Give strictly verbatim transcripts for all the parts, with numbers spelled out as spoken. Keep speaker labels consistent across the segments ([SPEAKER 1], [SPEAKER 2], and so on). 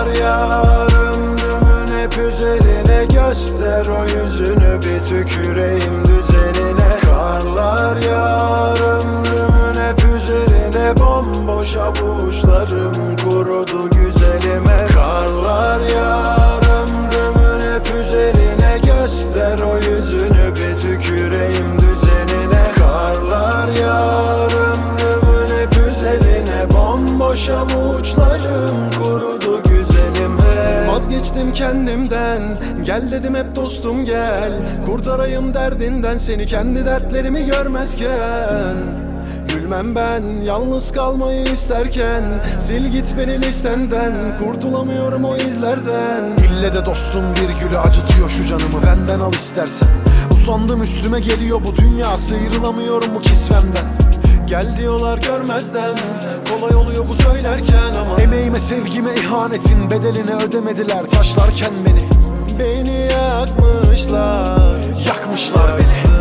[SPEAKER 1] Karlar yağar ömrümün hep üzerine, göster o yüzünü bir tüküreyim düzenine. Karlar yağar ömrümün hep üzerine, bomboş avuçlarım kurudu güzelime. Karlar yağar ömrümün hep üzerine, göster o yüzünü bir tüküreyim düzenine. Karlar yağar ömrümün hep üzerine, bomboş avuçlarım kurudu güzelime. Vazgeçtim kendimden, gel dedim hep dostum gel, kurtarayım derdinden seni kendi dertlerimi görmezken. Gülmem ben yalnız kalmayı isterken, sil git beni listenden, kurtulamıyorum o izlerden. İlle de dostum bir gülü acıtıyor şu canımı, benden al istersen. Usandım üstüme geliyor bu dünya, sıyrılamıyorum bu kisvemden. Gel diyorlar görmezden, kolay oluyor bu söylerken ama emeğime sevgime ihanetin bedelini ödemediler taşlarken beni. Beni yakmışlar, yakmışlar beni.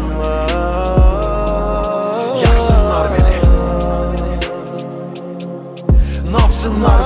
[SPEAKER 1] Yaksınlar beni, ne yapsınlar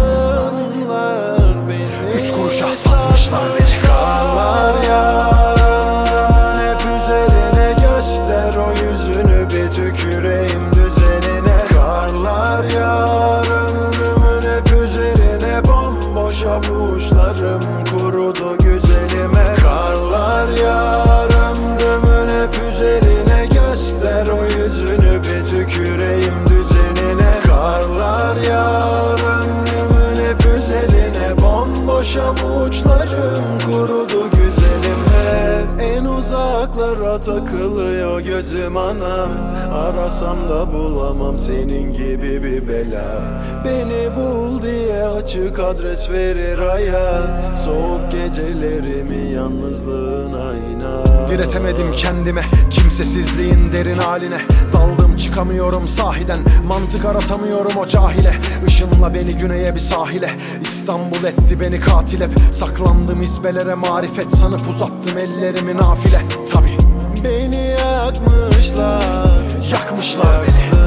[SPEAKER 1] beni? Üç kuruşa satmışlar beni. Karlar yağar hep üzerine, göster o yüzünü bir tüküreyim düzenine. Karlar yağar ömrümün hep üzerine, bomboş avuçlarım kurudu güzelime. Karlar yağar ömrümün hep üzerine, göster o yüzünü bir tüküreyim düzenine. Karlar yağar ömrümün hep üzerine, bomboş avuçlarım kurudu güzelime. En uzaklara takılıyor gözüm anam, arasam da bulamam senin gibi bir bela. Beni bul diye açık adres verir hayat, soğuk gecelerimi yalnızlığına inan. Diretemedim kendime kimsesizliğin derin haline, daldım çıkamıyorum sahiden, mantık aratamıyorum o cahile. Işınla beni güneye bir sahile, İstanbul etti beni katil hep. Saklandım izbelere marifet sanıp uzattım ellerimi nafile. Tabi beni yakmışlar, yakmışlar beni.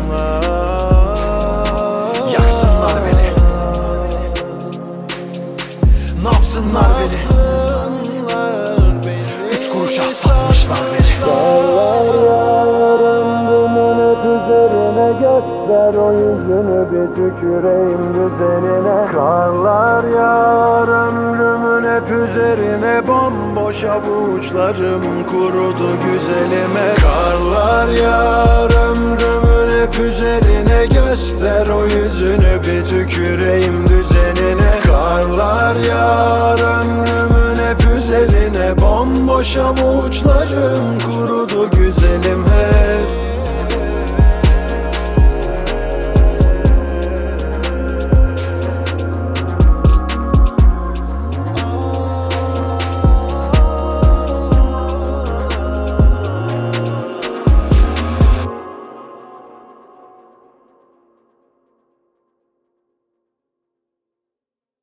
[SPEAKER 1] Yaksınlar beni, ne yapsınlar beni? Üç kuruşa satmışlar beni. Göster o yüzünü bir tüküreyim düzenine. Karlar yağar ömrümün hep üzerine, bomboş avuçlarım kurudu güzelime. Karlar yağar ömrümün hep üzerine, göster o yüzünü bir tüküreyim düzenine. Karlar yağar ömrümün hep üzerine, bomboş avuçlarım kurudu güzelime.